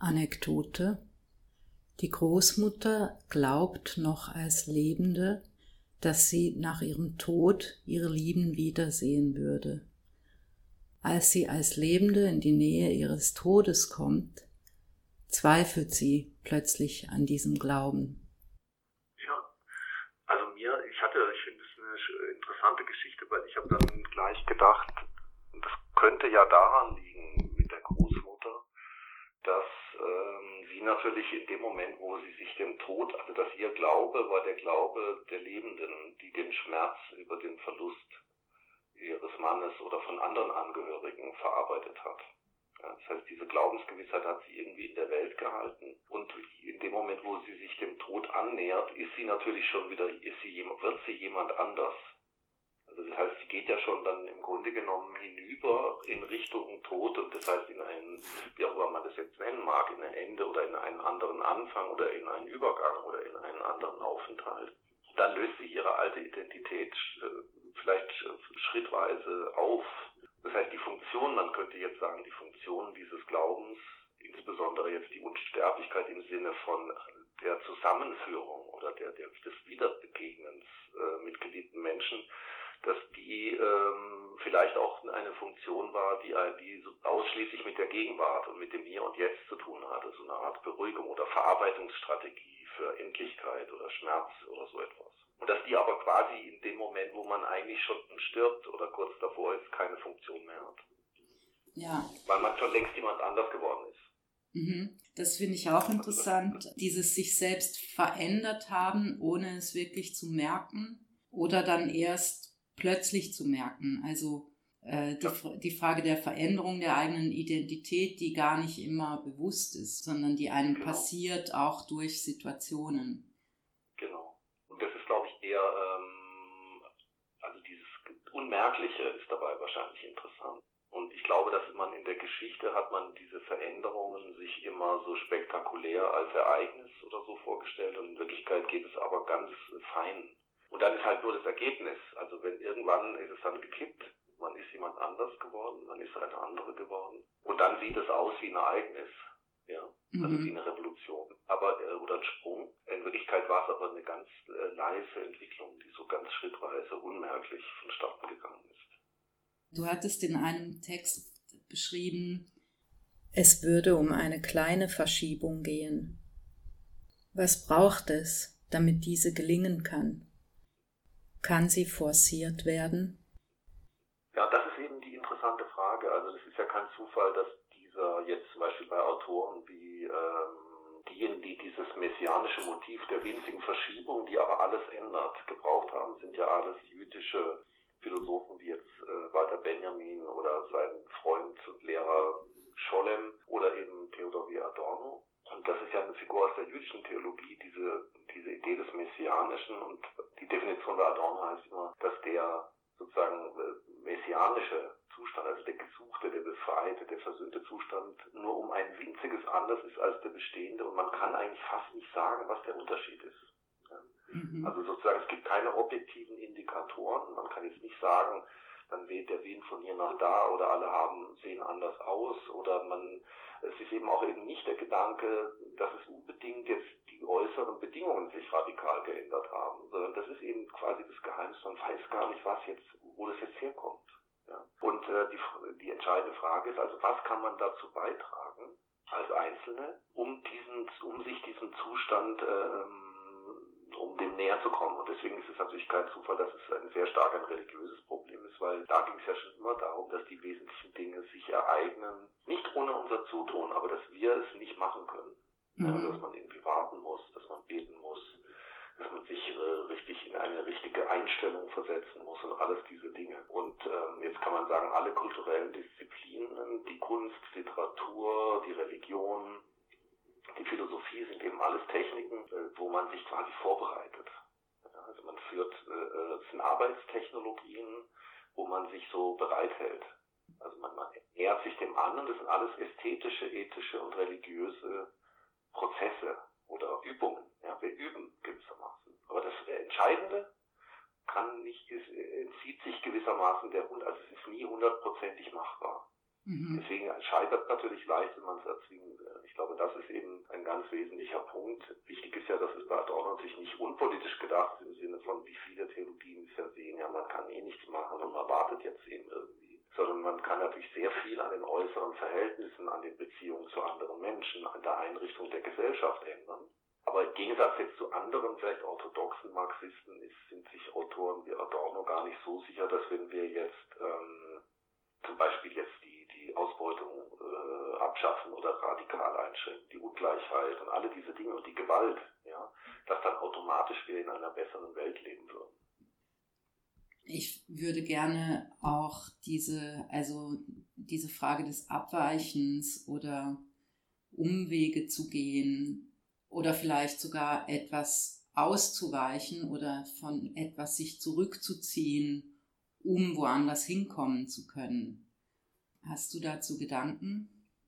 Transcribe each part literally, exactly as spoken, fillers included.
Anekdote. Die Großmutter glaubt noch als Lebende, dass sie nach ihrem Tod ihre Lieben wiedersehen würde. Als sie als Lebende in die Nähe ihres Todes kommt, zweifelt sie plötzlich an diesem Glauben. Ja, also mir, ich hatte, ich finde es eine interessante Geschichte, weil ich habe dann gleich gedacht, das könnte ja daran liegen mit der Großmutter, dass ähm, sie natürlich in dem Moment, wo sie sich dem Tod, also dass ihr Glaube war der Glaube der Lebenden, die den Schmerz über den Verlust ihres Mannes oder von anderen Angehörigen verarbeitet hat. Ja, das heißt, diese Glaubensgewissheit hat sie irgendwie in der Welt gehalten. Und in dem Moment, wo sie sich dem Tod annähert, ist sie natürlich schon wieder, ist sie, wird sie jemand anders. Also das heißt, sie geht ja schon dann im Grunde genommen hinüber in Richtung Tod und das heißt in einen, wie auch immer man das jetzt nennen mag, in ein Ende oder in einen anderen Anfang oder in einen Übergang oder in einen anderen Aufenthalt. Dann löst sich ihre alte Identität äh, vielleicht äh, schrittweise auf. Das heißt, die Funktion, man könnte jetzt sagen, die Funktion dieses Glaubens, insbesondere jetzt die Unsterblichkeit im Sinne von der Zusammenführung oder der, der des Wiederbegegnens äh, mit geliebten Menschen, dass die ähm, vielleicht auch eine Funktion war, die, die ausschließlich mit der Gegenwart und mit dem Hier und Jetzt zu tun hatte, so eine Art Beruhigung oder Verarbeitungsstrategie für Endlichkeit oder Schmerz oder so etwas. Und dass die aber quasi in dem Moment, wo man eigentlich schon stirbt oder kurz davor ist, keine Funktion mehr hat. Ja. Weil man schon längst jemand anders geworden ist. Mhm. Das finde ich auch interessant, dieses sich selbst verändert haben, ohne es wirklich zu merken oder dann erst plötzlich zu merken. Also äh, die, ja. die Frage der Veränderung der eigenen Identität, die gar nicht immer bewusst ist, sondern die einem genau. passiert, auch durch Situationen. Genau. Und das ist, glaube ich, eher, ähm, also dieses Unmerkliche ist dabei wahrscheinlich interessant. Und ich glaube, dass man in der Geschichte hat man diese Veränderungen sich immer so spektakulär als Ereignis oder so vorgestellt und in Wirklichkeit geht es aber ganz fein. Und dann ist halt nur das Ergebnis. Also wenn irgendwann ist es dann gekippt, man ist jemand anders geworden, man ist eine andere geworden. Und dann sieht es aus wie ein Ereignis, ja, mhm. also wie eine Revolution, aber äh, oder ein Sprung. In Wirklichkeit war es aber eine ganz äh, leise Entwicklung, die so ganz schrittweise unmerklich vonstatten gegangen ist. Du hattest in einem Text beschrieben, es würde um eine kleine Verschiebung gehen. Was braucht es, damit diese gelingen kann? Kann sie forciert werden? Ja, das ist eben die interessante Frage. Also es ist ja kein Zufall, dass dieser jetzt zum Beispiel bei Autoren wie ähm, diejenigen, die dieses messianische Motiv der winzigen Verschiebung, die aber alles ändert, gebraucht haben, sind ja alles jüdische Philosophen wie jetzt äh, Walter Benjamin oder sein Freund und Lehrer Scholem oder eben Theodor W. Adorno. Und das ist ja eine Figur aus der jüdischen Theologie, diese, diese Idee des Messianischen. Und die Definition bei Adorno heißt immer, dass der sozusagen messianische Zustand, also der gesuchte, der befreite, der versöhnte Zustand nur um ein winziges anders ist als der bestehende. Und man kann eigentlich fast nicht sagen, was der Unterschied ist. Ja. Mhm. Also sozusagen, es gibt keine objektiven Indikatoren. Man kann jetzt nicht sagen, dann weht der Wind von hier nach da oder alle haben sehen anders aus oder man, es ist eben auch eben nicht der Gedanke, dass es unbedingt jetzt die äußeren Bedingungen sich radikal geändert haben, sondern das ist eben quasi das Geheimnis, man weiß gar nicht, was jetzt, wo das jetzt herkommt. Ja. Und äh, die, die entscheidende Frage ist also, was kann man dazu beitragen als Einzelne, um diesen, um sich diesem Zustand ähm, um dem näher zu kommen. Und deswegen ist es natürlich kein Zufall, dass es ein sehr stark ein religiöses Problem ist, weil da ging es ja schon immer darum, dass die wesentlichen Dinge sich ereignen, nicht ohne unser Zutun, aber dass wir es nicht machen können. Mhm. Ja, dass man irgendwie warten muss, dass man beten muss, dass man sich äh, richtig in eine richtige Einstellung versetzen muss und alles diese Dinge. Und ähm, jetzt kann man sagen, alle kulturellen Disziplinen, die Kunst, Literatur, die Religion, die Philosophie sind eben alles Techniken, wo man sich quasi vorbereitet. Also man führt, es sind Arbeitstechnologien, wo man sich so bereithält. Also man, man nähert sich dem an und das sind alles ästhetische, ethische und religiöse Prozesse oder Übungen. Ja, wir üben gewissermaßen. Aber das Entscheidende kann nicht, ist, entzieht sich gewissermaßen der Hund, also es ist nie hundertprozentig machbar. Mhm. Deswegen scheitert es natürlich leicht, wenn man es erzwingen will. Ich glaube, das ist eben ein ganz wesentlicher Punkt. Wichtig ist ja, dass es bei Adorno sich nicht unpolitisch gedacht ist, im Sinne von, wie viele Theologien bisher sehen, ja, man kann eh nichts machen und man wartet jetzt eben irgendwie. Sondern man kann natürlich sehr viel an den äußeren Verhältnissen, an den Beziehungen zu anderen Menschen, an der Einrichtung der Gesellschaft ändern. Aber im Gegensatz jetzt zu anderen, vielleicht orthodoxen Marxisten, ist, sind sich Autoren wie Adorno gar nicht so sicher, dass wenn wir jetzt ähm, zum Beispiel jetzt die, die Ausbeutung äh, abschaffen oder radikal einschränken, die Ungleichheit und alle diese Dinge und die Gewalt, ja, dass dann automatisch wir in einer besseren Welt leben würden. Ich würde gerne auch diese, also diese Frage des Abweichens oder Umwege zu gehen oder vielleicht sogar etwas auszuweichen oder von etwas sich zurückzuziehen, um woanders hinkommen zu können. Hast du dazu Gedanken?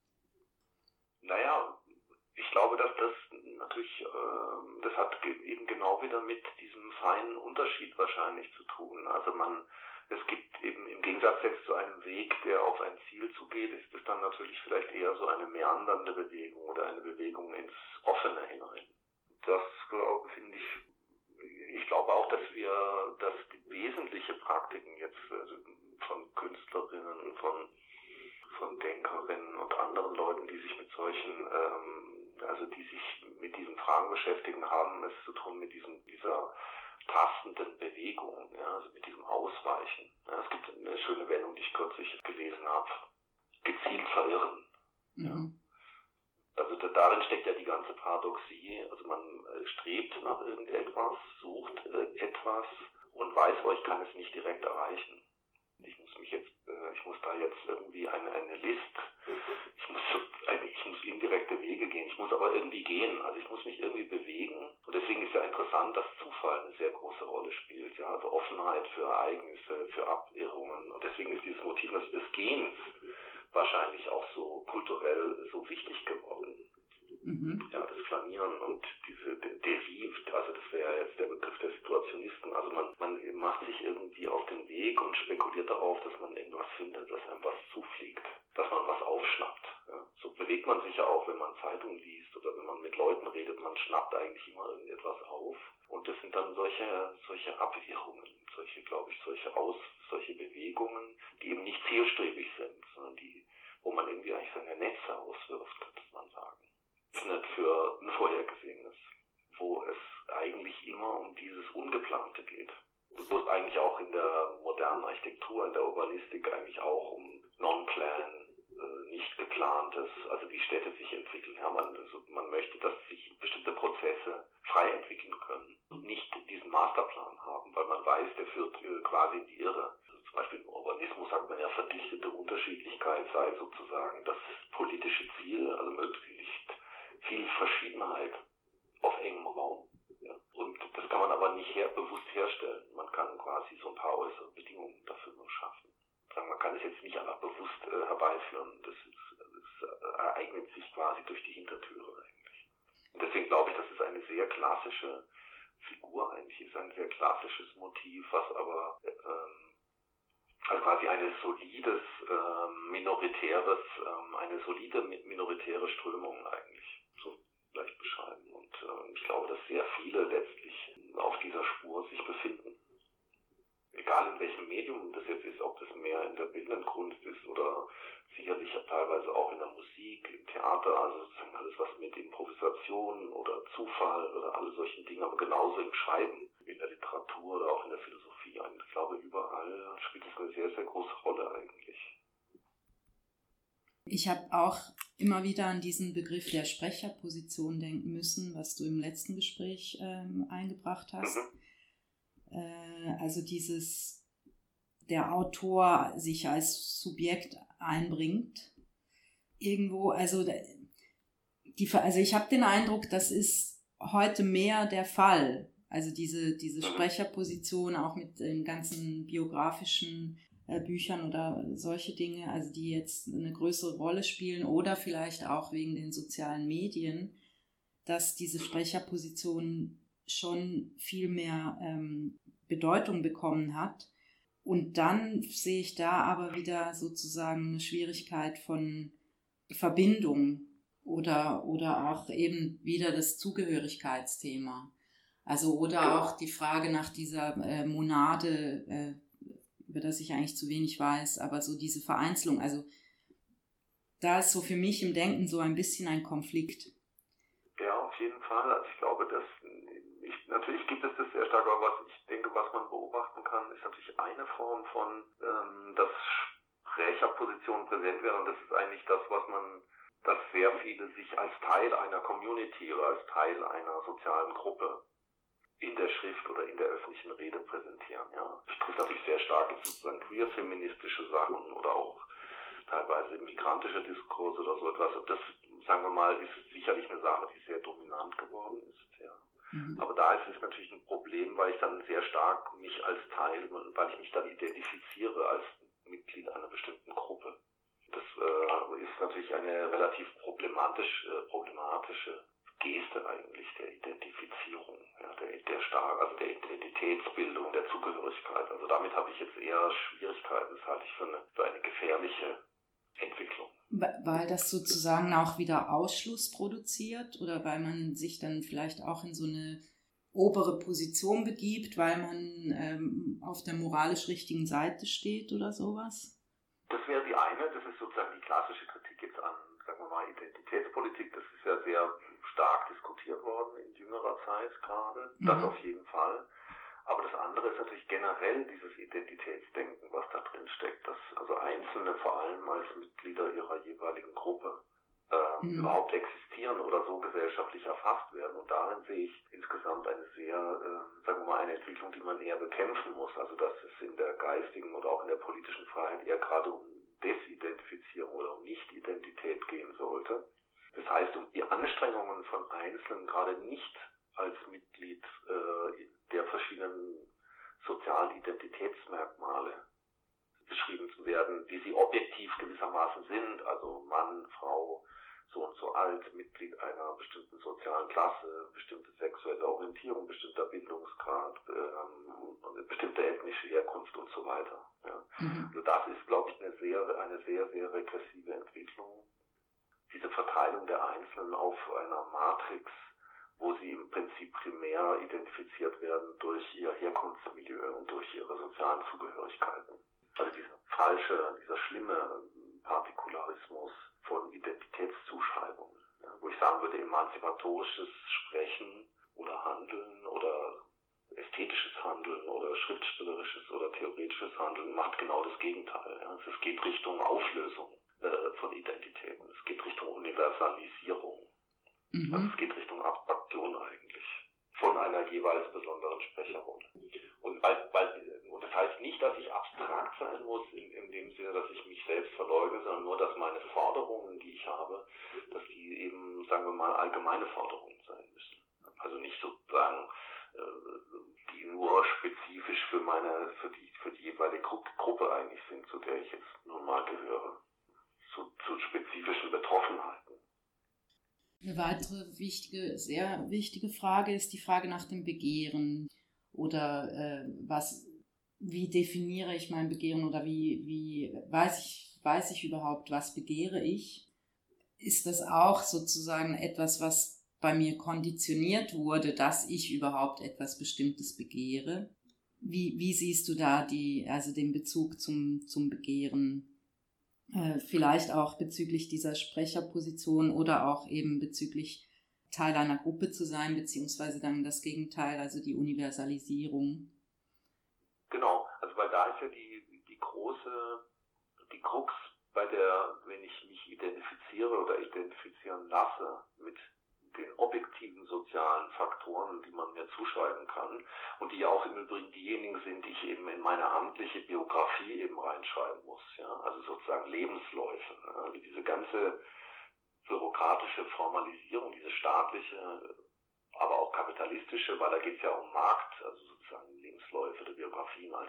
Naja, ich glaube, dass das natürlich, äh, das hat eben genau wieder mit diesem feinen Unterschied wahrscheinlich zu tun. Also man, es gibt eben im Gegensatz jetzt zu einem Weg, der auf ein Ziel zugeht, ist es dann natürlich vielleicht eher so eine meandernde Bewegung oder eine Bewegung ins Offene hinein. Das glaube finde ich, ich glaube auch, dass wir, dass die wesentliche Praktiken jetzt also von Künstlerinnen, von von Denkerinnen und anderen Leuten, die sich mit solchen, ähm, also die sich mit diesen Fragen beschäftigen, haben es zu tun mit diesem, dieser tastenden Bewegung, ja, also mit diesem Ausweichen. Ja, es gibt eine schöne Wendung, die ich kürzlich gelesen habe, gezielt verirren. Mhm. Ja. Also da, darin steckt ja die ganze Paradoxie, also man äh, strebt nach irgendetwas, sucht äh, etwas und weiß, oh, ich kann es nicht direkt erreichen. Ich muss mich jetzt, äh, ich muss da jetzt irgendwie eine, eine List, ich muss, eine, ich muss indirekte Wege gehen, ich muss aber irgendwie gehen, also ich muss mich irgendwie bewegen. Und deswegen ist ja interessant, dass Zufall eine sehr große Rolle spielt, ja, also Offenheit für Ereignisse, für Abirrungen. Und deswegen ist dieses Motiv des, des Gehens wahrscheinlich auch so kulturell so wichtig geworden. Mhm. Ja, das Flanieren und diese Derive, also das wäre jetzt der Begriff der Situationisten. Also man, man macht sich irgendwie auf den Weg und spekuliert darauf, dass man irgendwas findet, dass einem was zufliegt, dass man was aufschnappt. Ja. So bewegt man sich ja auch, wenn man Zeitungen liest oder wenn man mit Leuten redet, man schnappt eigentlich immer irgendetwas auf. Und das sind dann solche, solche Abwirrungen, solche, glaube ich, solche Aus, solche Bewegungen, die eben nicht zielstrebig sind, sondern die, wo man irgendwie eigentlich seine Netze auswirft, könnte man sagen. Nicht für ein Vorhergesehenes, wo es eigentlich immer um dieses Ungeplante geht. Wo es eigentlich auch in der modernen Architektur, in der Urbanistik eigentlich auch um Non-Plan, äh, nicht geplantes, also wie Städte sich entwickeln. Ja, man, also man möchte, dass sich bestimmte Prozesse frei entwickeln können und nicht diesen Masterplan haben, weil man weiß, der führt äh, quasi in die Irre. Also zum Beispiel im Urbanismus sagt man ja, verdichtete Unterschiedlichkeit sei sozusagen das politische Ziel, also möglichst viel Verschiedenheit auf engem Raum. Ja. Und das kann man aber nicht her, bewusst herstellen. Man kann quasi so ein paar äußere Bedingungen dafür nur schaffen. Man kann es jetzt nicht einfach bewusst äh, herbeiführen. Das, ist, das ereignet sich quasi durch die Hintertüre eigentlich. Und deswegen glaube ich, das ist eine sehr klassische Figur eigentlich, ist ein sehr klassisches Motiv, was aber ähm, also quasi eine solides, ähm, minoritäres, ähm, eine solide minoritäre Strömung eigentlich so leicht beschreiben. Und äh, ich glaube, dass sehr viele letztlich auf dieser Spur sich befinden. Egal in welchem Medium das jetzt ist, ob das mehr in der bildenden Kunst ist oder sicherlich teilweise auch in der Musik, im Theater, also sozusagen alles, was mit Improvisation oder Zufall oder alle solchen Dinge, aber genauso im Schreiben, in der Literatur oder auch in der Philosophie. Und ich glaube, überall spielt es eine sehr, sehr große Rolle eigentlich. Ich habe auch immer wieder an diesen Begriff der Sprecherposition denken müssen, was du im letzten Gespräch ähm, eingebracht hast. Mhm. Äh, also dieses, der Autor sich als Subjekt einbringt. Irgendwo, also, die, also ich habe den Eindruck, das ist heute mehr der Fall. Also diese, diese Sprecherposition auch mit den ganzen biografischen äh, Büchern oder solche Dinge, also die jetzt eine größere Rolle spielen oder vielleicht auch wegen den sozialen Medien, dass diese Sprecherposition schon viel mehr ähm, Bedeutung bekommen hat. Und dann sehe ich da aber wieder sozusagen eine Schwierigkeit von Verbindung oder, oder auch eben wieder das Zugehörigkeitsthema. Also oder auch die Frage nach dieser äh, Monade, äh, über das ich eigentlich zu wenig weiß, aber so diese Vereinzelung, also da ist so für mich im Denken so ein bisschen ein Konflikt. Ja, auf jeden Fall. Also ich glaube, dass ich, natürlich gibt es das sehr stark, aber was ich denke, was man beobachten kann, ist natürlich eine Form von, ähm, dass Sprecherpositionen präsent werden, und das ist eigentlich das, was man, dass sehr viele sich als Teil einer Community oder als Teil einer sozialen Gruppe in der Schrift oder in der öffentlichen Rede präsentieren. Ja, das trifft natürlich sehr stark sozusagen queer-feministische Sachen oder auch teilweise migrantische Diskurse oder so etwas. Und das, sagen wir mal, ist sicherlich eine Sache, die sehr dominant geworden ist. Ja. Mhm. Aber da ist es natürlich ein Problem, weil ich dann sehr stark mich als Teil, weil ich mich dann identifiziere als Mitglied einer bestimmten Gruppe. Das äh, ist natürlich eine relativ problematisch, äh, problematische Geste eigentlich der Identifizierung, ja, der, der stark, also der Identitätsbildung, der Zugehörigkeit. Also damit habe ich jetzt eher Schwierigkeiten. Das halte ich für eine, für eine gefährliche Entwicklung. Weil das sozusagen auch wieder Ausschluss produziert oder weil man sich dann vielleicht auch in so eine obere Position begibt, weil man ähm, auf der moralisch richtigen Seite steht oder sowas? Das wäre die eine, das ist sozusagen die klassische Kritik jetzt an, sagen wir mal, Identitätspolitik. Das ist ja sehr stark diskutiert worden in jüngerer Zeit gerade, mhm. Das auf jeden Fall. Aber das andere ist natürlich generell dieses Identitätsdenken, was da drin steckt, dass also Einzelne vor allem als Mitglieder ihrer jeweiligen Gruppe äh, mhm. überhaupt existieren oder so gesellschaftlich erfasst werden. Und darin sehe ich insgesamt eine sehr, äh, sagen wir mal, eine Entwicklung, die man eher bekämpfen muss. Also dass es in der geistigen oder auch in der politischen Freiheit eher gerade um Desidentifizierung oder um Nicht-Identität gehen sollte. Das heißt, um die Anstrengungen von Einzelnen gerade nicht als Mitglied äh, der verschiedenen sozialen Identitätsmerkmale beschrieben zu werden, wie sie objektiv gewissermaßen sind, also Mann, Frau, so und so alt, Mitglied einer bestimmten sozialen Klasse, bestimmte sexuelle Orientierung, bestimmter Bildungsgrad, ähm, bestimmte ethnische Herkunft und so weiter. Ja. Mhm. Also das ist, glaube ich, eine sehr, eine sehr, sehr regressive Entwicklung. Diese Verteilung der Einzelnen auf einer Matrix, wo sie im Prinzip primär identifiziert werden durch ihr Herkunftsmilieu und durch ihre sozialen Zugehörigkeiten. Also dieser falsche, dieser schlimme Partikularismus von Identitätszuschreibungen, ja, wo ich sagen würde, emanzipatorisches Sprechen oder Handeln oder ästhetisches Handeln oder schriftstellerisches oder theoretisches Handeln macht genau das Gegenteil. Ja. Es geht Richtung Auflösung äh, von Identitäten, es geht Richtung Universalisierung. Mhm. Also es geht Richtung Abstraktion eigentlich von einer jeweils besonderen Sprecherrolle. Und, weil, weil, und das heißt nicht, dass ich abstrakt sein muss, in, in dem Sinne, dass ich mich selbst verleugne, sondern nur, dass meine Forderungen, die ich habe, dass die eben, sagen wir mal, allgemeine Forderungen sein müssen. Also nicht sozusagen, äh, die nur spezifisch für meine, für die, für die jeweilige Gru- Gruppe eigentlich sind, zu der ich jetzt nun mal gehöre. Zu, zu spezifischen Betroffenheiten. Eine weitere wichtige, sehr wichtige Frage ist die Frage nach dem Begehren oder äh, was, wie definiere ich mein Begehren oder wie, wie weiß ich, weiß ich überhaupt, was begehre ich? Ist das auch sozusagen etwas, was bei mir konditioniert wurde, dass ich überhaupt etwas Bestimmtes begehre? Wie, wie siehst du da die, also den Bezug zum, zum Begehren? Äh, vielleicht auch bezüglich dieser Sprecherposition oder auch eben bezüglich Teil einer Gruppe zu sein, beziehungsweise dann das Gegenteil, also die Universalisierung. Genau, also weil da ist ja die, die große, die Krux bei der, wenn ich mich identifiziere oder identifizieren lasse mit den objektiven sozialen Faktoren, die man mir zuschreiben kann und die auch im Übrigen diejenigen sind, die ich eben in meine amtliche Biografie eben reinschreiben muss, ja, also sozusagen Lebensläufe, also diese ganze bürokratische Formalisierung, diese staatliche, aber auch kapitalistische, weil da geht es ja um Markt, also sozusagen Lebensläufe der Biografien als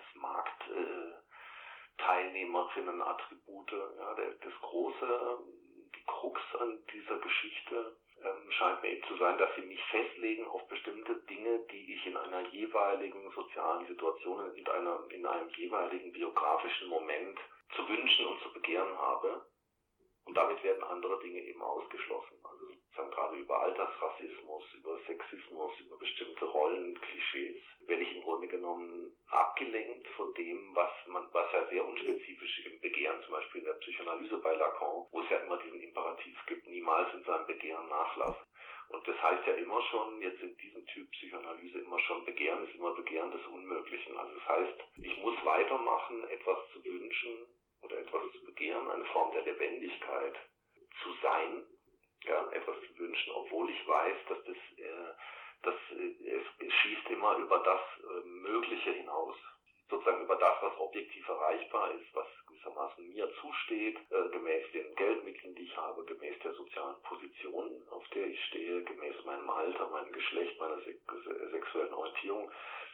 Marktteilnehmerinnen-Attribute, ja, der, das große, die Krux an dieser Geschichte ähm, scheint mir eben zu sein, dass sie mich festlegen auf bestimmte Dinge, die ich in einer jeweiligen sozialen Situation, in, einer, in einem jeweiligen biografischen Moment zu wünschen und zu begehren habe. Und damit werden andere Dinge eben ausgeschlossen. Also sozusagen gerade über Altersrassismus, über Sexismus, über bestimmte Rollenklischees werde ich im Grunde genommen abgelenkt von dem, was man, was ja sehr unspezifisch im Begehren, zum Beispiel in der Psychoanalyse bei Lacan, wo es ja immer diesen Imperativ gibt, niemals in seinem Begehren nachlassen. Und das heißt ja immer schon, jetzt in diesem Typ Psychoanalyse immer schon, Begehren ist immer Begehren des Unmöglichen. Also das heißt, ich muss weitermachen, etwas zu wünschen, oder etwas zu begehren, eine Form der Lebendigkeit zu sein, ja, etwas zu wünschen, obwohl ich weiß, dass das, äh, das äh, es, es schießt immer über das äh, Mögliche hinaus, sozusagen über das, was objektiv erreichbar ist, was gewissermaßen mir zusteht, äh, gemäß den Geldmitteln, die ich habe, gemäß der sozialen Position, auf der ich stehe, gemäß meinem Alter, meinem Geschlecht, meiner se- sexuellen Orientierung.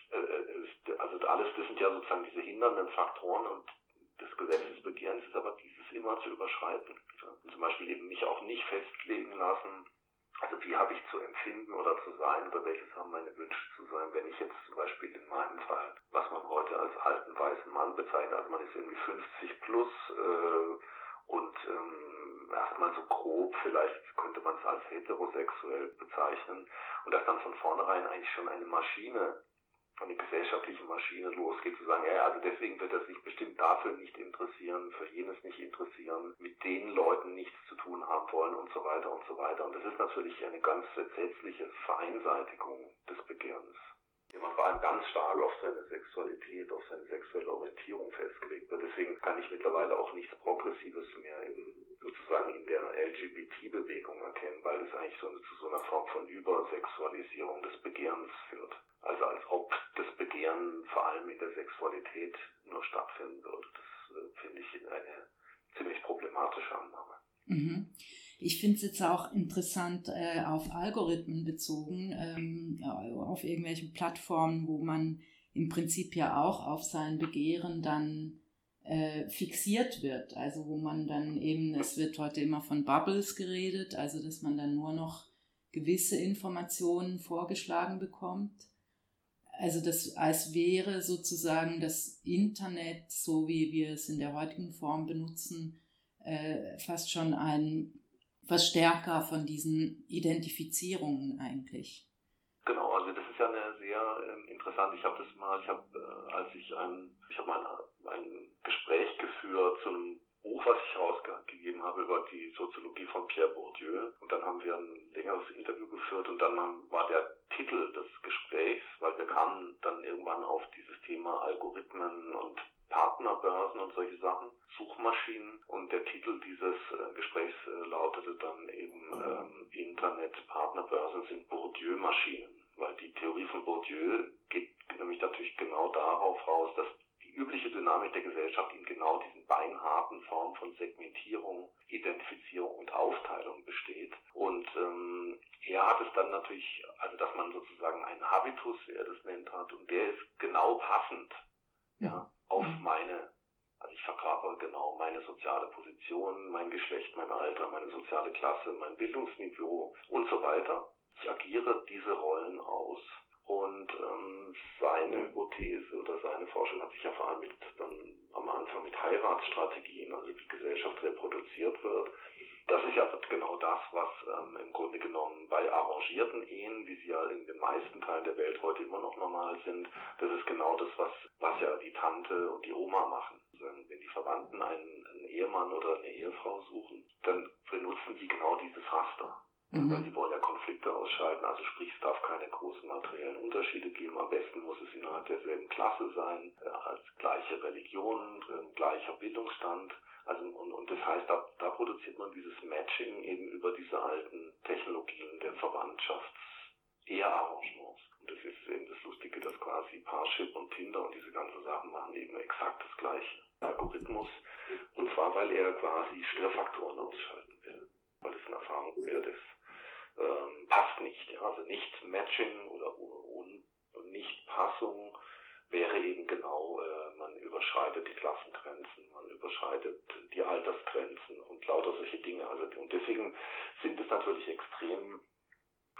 Äh, ist, also alles, das sind ja sozusagen diese hindernden Faktoren und des Gesetzesbegehrens ist aber dieses immer zu überschreiten. Und zum Beispiel eben mich auch nicht festlegen lassen, also wie habe ich zu empfinden oder zu sein, oder welches haben meine Wünsche zu sein, wenn ich jetzt zum Beispiel in meinem Fall, was man heute als alten weißen Mann bezeichnet, also man ist irgendwie fünfzig plus äh, und ähm, erstmal so grob, vielleicht könnte man es als heterosexuell bezeichnen und dass dann von vornherein eigentlich schon eine Maschine, eine gesellschaftliche Maschine losgeht, zu sagen, ja, also deswegen wird er sich bestimmt dafür nicht interessieren, für jenes nicht interessieren, mit den Leuten nichts zu tun haben wollen und so weiter und so weiter. Und das ist natürlich eine ganz entsetzliche Vereinseitigung des Begehrens. Wenn man vor allem ganz stark auf seine Sexualität, auf seine sexuelle Orientierung festgelegt wird. Deswegen kann ich mittlerweile auch nichts Progressives mehr in, sozusagen in der L G B T-Bewegung erkennen, weil es eigentlich so eine, zu so einer Form von Übersexualisierung des Begehrens führt. Also als ob das Begehren vor allem in der Sexualität nur stattfinden würde. Das äh, finde ich eine ziemlich problematische Annahme. Mhm. Ich finde es jetzt auch interessant äh, auf Algorithmen bezogen, ähm, auf irgendwelchen Plattformen, wo man im Prinzip ja auch auf sein Begehren dann äh, fixiert wird. Also wo man dann eben, es wird heute immer von Bubbles geredet, also dass man dann nur noch gewisse Informationen vorgeschlagen bekommt. Also das als wäre sozusagen das Internet, so wie wir es in der heutigen Form benutzen, äh, fast schon ein Verstärker von diesen Identifizierungen eigentlich. Genau, also das ist ja eine sehr ähm, interessant. Ich habe das mal, ich habe, äh, als ich ein, ich habe mal ein, ein Gespräch geführt zu einem Buch, was ich herausgegeben habe über die Soziologie von Pierre Bourdieu. Und dann haben wir ein längeres Interview geführt und dann war der Titel des Gesprächs, weil wir kamen dann irgendwann auf dieses Thema Algorithmen und Partnerbörsen und solche Sachen, Suchmaschinen, und der Titel dieses äh, Gesprächs äh, lautete dann eben ähm, Internet-Partnerbörsen sind Bourdieu-Maschinen, weil die Theorie von Bourdieu geht nämlich natürlich genau darauf raus, dass die übliche Dynamik der Gesellschaft in genau diesen beinharten Formen von Segmentierung, Identifizierung und Aufteilung besteht. Und ähm, er hat es dann natürlich, also dass man sozusagen einen Habitus, wie er das nennt, hat, und der ist genau passend, ja, auf meine, also ich verkörper genau meine soziale Position, mein Geschlecht, mein Alter, meine soziale Klasse, mein Bildungsniveau und so weiter. Ich agiere diese Rollen aus. Und ähm, seine Hypothese oder seine Forschung hat sich ja vor allem mit, dann am Anfang mit Heiratsstrategien, also wie Gesellschaft reproduziert wird. Das ist ja genau das, was ähm, im Grunde genommen bei arrangierten Ehen, wie sie ja in den meisten Teilen der Welt heute immer noch normal sind, das ist genau das, was, was ja die Tante und die Oma machen. Wenn die Verwandten einen, einen Ehemann oder eine Ehefrau suchen, dann benutzen die genau dieses Raster. Mhm. Weil sie wollen ja Konflikte ausschalten, also sprich, es darf keine großen materiellen Unterschiede geben. Am besten muss es innerhalb derselben Klasse sein, äh, als gleiche Religion, äh, gleicher Bildungsstand. Also und, und das heißt, da, da produziert man dieses Matching eben über diese alten Technologien der Verwandtschafts-Ehearrangements. Und das ist eben das Lustige, dass quasi Parship und Tinder und diese ganzen Sachen machen eben exakt das gleiche. Algorithmus. Und zwar, weil er quasi Störfaktoren ausschalten will. Weil es eine Erfahrung wert ist. Ähm, passt nicht. Also nicht Matching oder un, nicht Passung wäre eben genau, äh, man überschreitet die Klassengrenzen, man überschreitet die Altersgrenzen und lauter solche Dinge. Also und deswegen sind es natürlich extrem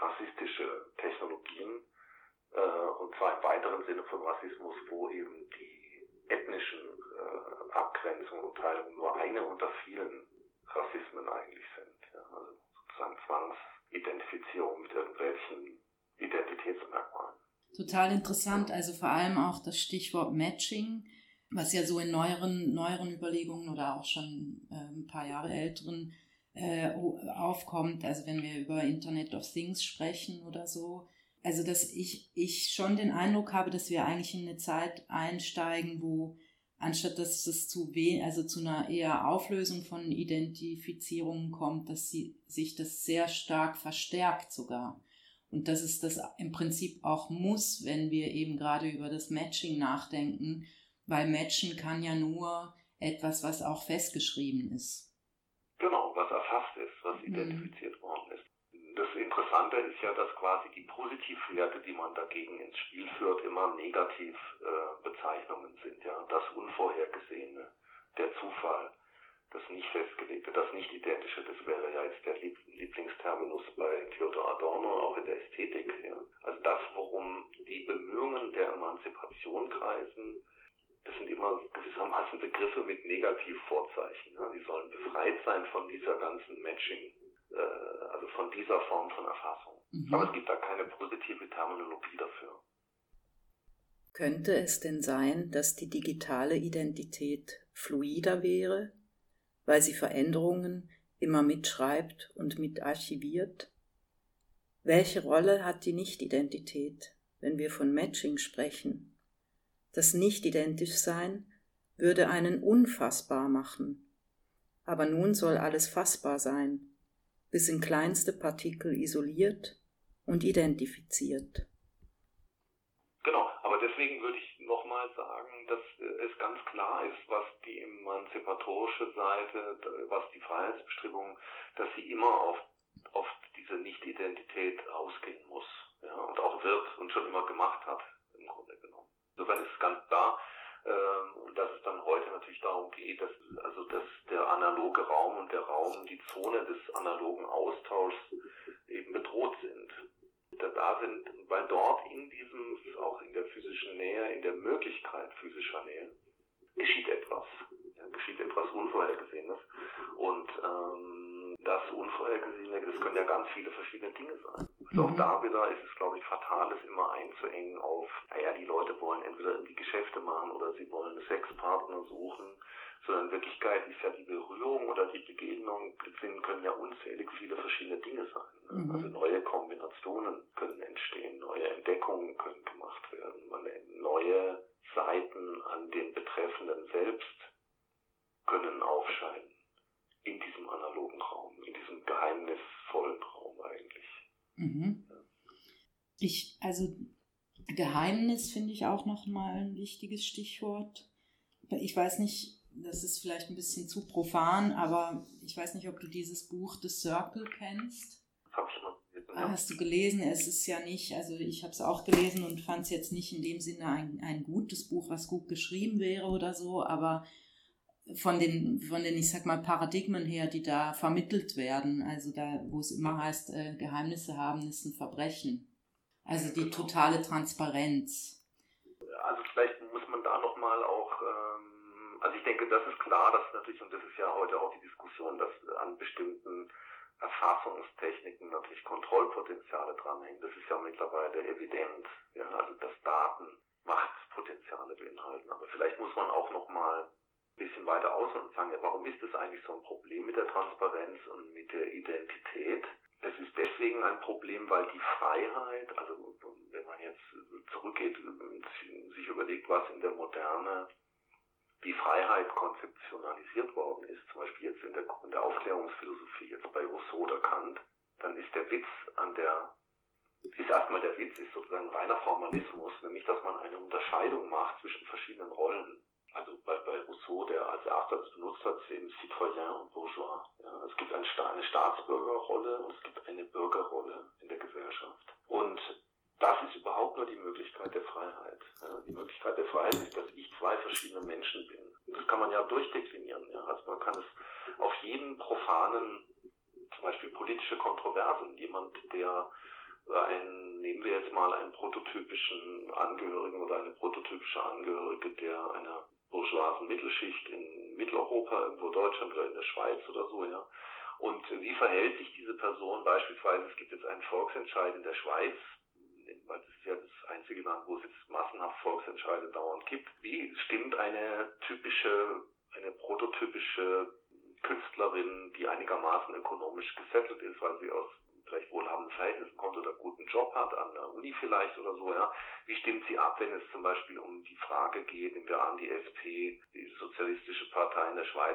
rassistische Technologien, äh, und zwar im weiteren Sinne von Rassismus, wo eben die ethnischen äh, Abgrenzungen und Teilungen nur eine unter vielen Rassismen eigentlich sind. Ja, also sozusagen Zwangsidentifizierung mit irgendwelchen Identitätsmerkmalen. Total interessant, also vor allem auch das Stichwort Matching, was ja so in neueren, neueren Überlegungen oder auch schon äh, ein paar Jahre älteren äh, aufkommt, also wenn wir über Internet of Things sprechen oder so. Also dass ich, ich schon den Eindruck habe, dass wir eigentlich in eine Zeit einsteigen, wo anstatt dass es zu we- also zu einer eher Auflösung von Identifizierungen kommt, dass sie, sich das sehr stark verstärkt sogar. Und dass es das im Prinzip auch muss, wenn wir eben gerade über das Matching nachdenken, weil Matchen kann ja nur etwas, was auch festgeschrieben ist. Genau, was erfasst ist, was identifiziert mhm. worden ist. Das Interessante ist ja, dass quasi die Positivwerte, die man dagegen ins Spiel führt, immer Negativbezeichnungen äh, sind. Ja, das Unvorhergesehene, der Zufall, das nicht festgelegte, das nicht identische, das wäre ja jetzt der Lieblingsterminus bei Theodor Adorno, auch in der Ästhetik. Ja. Also das, worum die Bemühungen der Emanzipation kreisen, das sind immer gewissermaßen Begriffe mit Negativvorzeichen. Ja. Die sollen befreit sein von dieser ganzen Matching, äh, also von dieser Form von Erfassung. Mhm. Aber es gibt da keine positive Terminologie dafür. Könnte es denn sein, dass die digitale Identität fluider wäre, weil sie Veränderungen immer mitschreibt und mitarchiviert? Welche Rolle hat die Nicht-Identität, wenn wir von Matching sprechen? Das Nicht-Identisch-Sein würde einen unfassbar machen. Aber nun soll alles fassbar sein, bis in kleinste Partikel isoliert und identifiziert. Genau, aber deswegen würde ich nochmal sagen, dass es ganz klar ist, was die emanzipatorische Seite, was die Freiheitsbestrebung, dass sie immer auf, auf diese Nicht-Identität ausgehen muss, ja, und auch wird und schon immer gemacht hat, im Grunde genommen. Insofern ist es ganz klar, ähm, dass es dann heute natürlich darum geht, dass, also, dass der analoge Raum und der Raum, die Zone des analogen Austauschs eben bedroht sind. Da sind, weil dort in diesem, auch in der physischen Nähe, in der Möglichkeit physischer Nähe, geschieht etwas. Ja, geschieht etwas Unvorhergesehenes. Und ähm, das Unvorhergesehene, das können ja ganz viele verschiedene Dinge sein. Also auch da wieder ist es, glaube ich, fatal, es immer einzuengen auf, naja, die Leute wollen entweder irgendwie Geschäfte machen oder sie wollen einen Sexpartner suchen. Sondern in Wirklichkeit ist ja die Berührung oder die Begegnung, können ja unzählig viele verschiedene Dinge sein. Ne? Mhm. Also neue Kombinationen können entstehen, neue Entdeckungen können gemacht werden, neue Seiten an den Betreffenden selbst können aufscheinen in diesem analogen Raum, in diesem geheimnisvollen Raum eigentlich. Mhm. Ja. Ich, also Geheimnis finde ich auch nochmal ein wichtiges Stichwort. Ich weiß nicht, das ist vielleicht ein bisschen zu profan, aber ich weiß nicht, ob du dieses Buch The Circle kennst. Hab ich mal gelesen, ja. Hast du gelesen? Es ist ja nicht, also ich habe es auch gelesen und fand es jetzt nicht in dem Sinne ein, ein gutes Buch, was gut geschrieben wäre oder so, aber von den, von den, ich sag mal, Paradigmen her, die da vermittelt werden, also da, wo es immer heißt, äh, Geheimnisse haben ist ein Verbrechen. Also die totale Transparenz. Also vielleicht muss man da nochmal auch, ähm, also ich denke, das ist klar, dass natürlich, und das ist ja heute auch die Diskussion, dass an bestimmten Erfassungstechniken natürlich Kontrollpotenziale dranhängen. Das ist ja mittlerweile evident, ja, also dass Daten Machtpotenziale beinhalten. Aber vielleicht muss man auch nochmal ein bisschen weiter aus und sagen, ja, warum ist das eigentlich so ein Problem mit der Transparenz und mit der Identität? Es ist deswegen ein Problem, weil die Freiheit, also wenn man jetzt zurückgeht und sich überlegt, was in der Moderne wie Freiheit konzeptionalisiert worden ist, zum Beispiel jetzt in der, in der Aufklärungsphilosophie, jetzt bei Rousseau oder Kant, dann ist der Witz an der, ist erstmal der Witz, ist sozusagen reiner Formalismus, nämlich dass man eine Unterscheidung macht zwischen verschiedenen Rollen. Also bei, bei Rousseau, der als erstes benutzt hat, eben Citoyen und Bourgeois. Ja, es gibt eine, eine Staatsbürgerrolle und es gibt eine Bürgerrolle in der Gesellschaft. Und das ist überhaupt nur die Möglichkeit der Freiheit. Ja, die Möglichkeit der Freiheit ist, dass ich zwei verschiedene Menschen bin. Und das kann man ja durchdeklinieren. Ja. Also man kann es auf jeden profanen, zum Beispiel politische Kontroversen, jemand, der ein, nehmen wir jetzt mal einen prototypischen Angehörigen oder eine prototypische Angehörige der einer bourgeoisen Mittelschicht in Mitteleuropa, irgendwo Deutschland oder in der Schweiz oder so, ja. Und wie verhält sich diese Person beispielsweise, es gibt jetzt einen Volksentscheid in der Schweiz, weil das ist ja das einzige Land, wo es jetzt massenhaft Volksentscheide dauernd gibt. Wie stimmt eine typische, eine prototypische Künstlerin, die einigermaßen ökonomisch gesettelt ist, weil sie aus vielleicht wohlhabenden Verhältnissen kommt oder einen guten Job hat, an der Uni vielleicht oder so, ja. Wie stimmt sie ab, wenn es zum Beispiel um die Frage geht, nehmen wir an, die S P, die Sozialistische Partei in der Schweiz,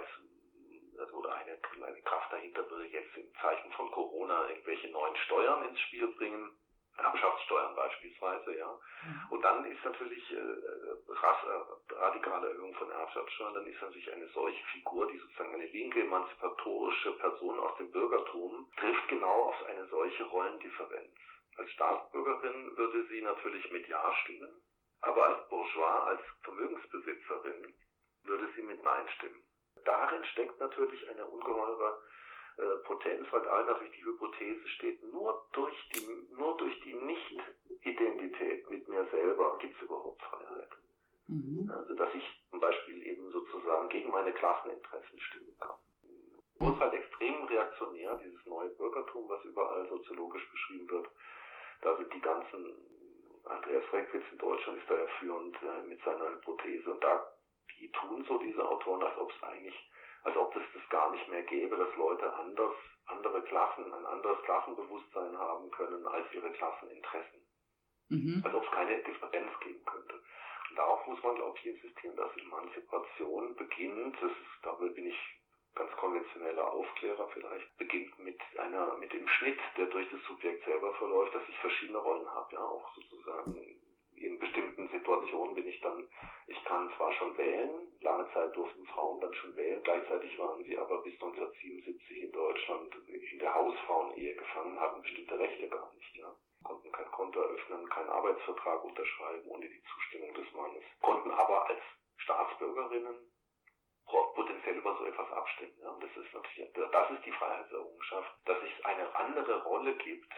oder eine, eine Kraft dahinter würde jetzt im Zeichen von Corona irgendwelche neuen Steuern ins Spiel bringen, Erbschaftssteuern beispielsweise, ja. Und dann ist natürlich äh, rass, äh, radikale Erhöhung von Erbschaftssteuern, dann ist natürlich eine solche Figur, die sozusagen eine linke, emanzipatorische Person aus dem Bürgertum, trifft genau auf eine solche Rollendifferenz. Als Staatsbürgerin würde sie natürlich mit Ja stimmen, aber als Bourgeois, als Vermögensbesitzerin würde sie mit Nein stimmen. Darin steckt natürlich eine ungeheure äh, Potenz, weil da natürlich die Hypothese steht, nur durch die, nur durch die Nicht-Identität mit mir selber gibt es überhaupt Freiheit. Mhm. Also dass ich zum Beispiel eben sozusagen gegen meine Klasseninteressen stimmen kann. Es ist halt extrem reaktionär, dieses neue Bürgertum, was überall soziologisch beschrieben wird. Da sind die ganzen, Andreas Reckwitz in Deutschland ist da ja führend äh, mit seiner Hypothese, und da die tun so, diese Autoren, als ob es eigentlich, als ob es das gar nicht mehr gäbe, dass Leute anders, andere Klassen, ein anderes Klassenbewusstsein haben können als ihre Klasseninteressen. Mhm. Als ob es keine Differenz geben könnte. Und darauf muss man, glaube ich, insistieren, dass Emanzipation beginnt, das ist, da bin ich ganz konventioneller Aufklärer vielleicht, beginnt mit einer, mit dem Schnitt, der durch das Subjekt selber verläuft, dass ich verschiedene Rollen habe, ja, auch sozusagen in bestimmten Situationen bin ich dann, ich kann zwar schon wählen, lange Zeit durften Frauen dann schon wählen, gleichzeitig waren sie aber bis neunzehnhundertsiebenundsiebzig in Deutschland in der Hausfrauenehe gefangen, hatten bestimmte Rechte gar nicht, ja. Konnten kein Konto eröffnen, keinen Arbeitsvertrag unterschreiben ohne die Zustimmung des Mannes, konnten aber als Staatsbürgerinnen potenziell über so etwas abstimmen, ja. Und das ist natürlich, das ist die Freiheitserrungenschaft, dass es eine andere Rolle gibt,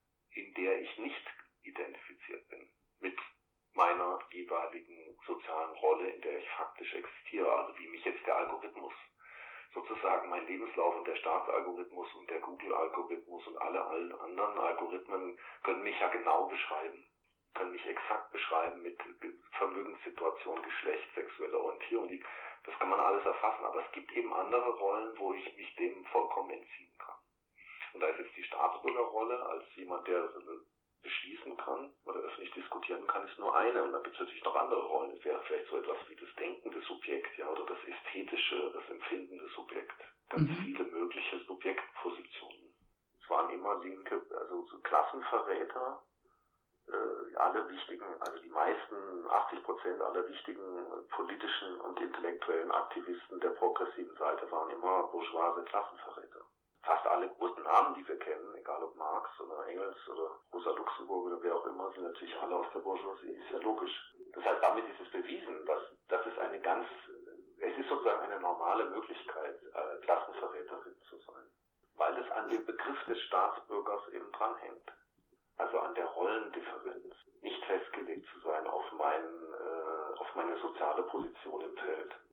in der ich nicht identifiziert bin mit meiner jeweiligen sozialen Rolle, in der ich faktisch existiere, also wie mich jetzt der Algorithmus, sozusagen mein Lebenslauf und der Staatsalgorithmus und der Google-Algorithmus und alle, alle anderen Algorithmen können mich ja genau beschreiben, können mich exakt beschreiben mit Vermögenssituation, Geschlecht, sexueller Orientierung, die, das kann man alles erfassen, aber es gibt eben andere Rollen, wo ich mich dem vollkommen entziehen kann. Und da ist jetzt die Staatsbürgerrolle als jemand, der beschließen kann oder öffentlich diskutieren kann, ist nur eine. Und dann gibt es natürlich noch andere Rollen. Es wäre vielleicht so etwas wie das denkende Subjekt, ja, oder das ästhetische, das empfindende Subjekt. Ganz mhm. viele mögliche Subjektpositionen. Es waren immer linke, also so Klassenverräter, äh, alle wichtigen, also die meisten, achtzig Prozent aller wichtigen politischen und intellektuellen Aktivisten der progressiven Seite waren immer bourgeoise Klassenverräter. Fast alle großen Namen, die wir kennen, egal ob Marx oder Engels oder Rosa Luxemburg oder wer auch immer, sind natürlich alle aus der Bourgeoisie, ist ja logisch. Das heißt, damit ist es bewiesen, dass das ist eine ganz, es ist sozusagen eine normale Möglichkeit, äh, Klassenverräterin zu sein, weil es an dem Begriff des Staatsbürgers eben dranhängt. Also an der Rollendifferenz, nicht festgelegt zu sein auf, meinen, äh, auf meine soziale Position im Feld.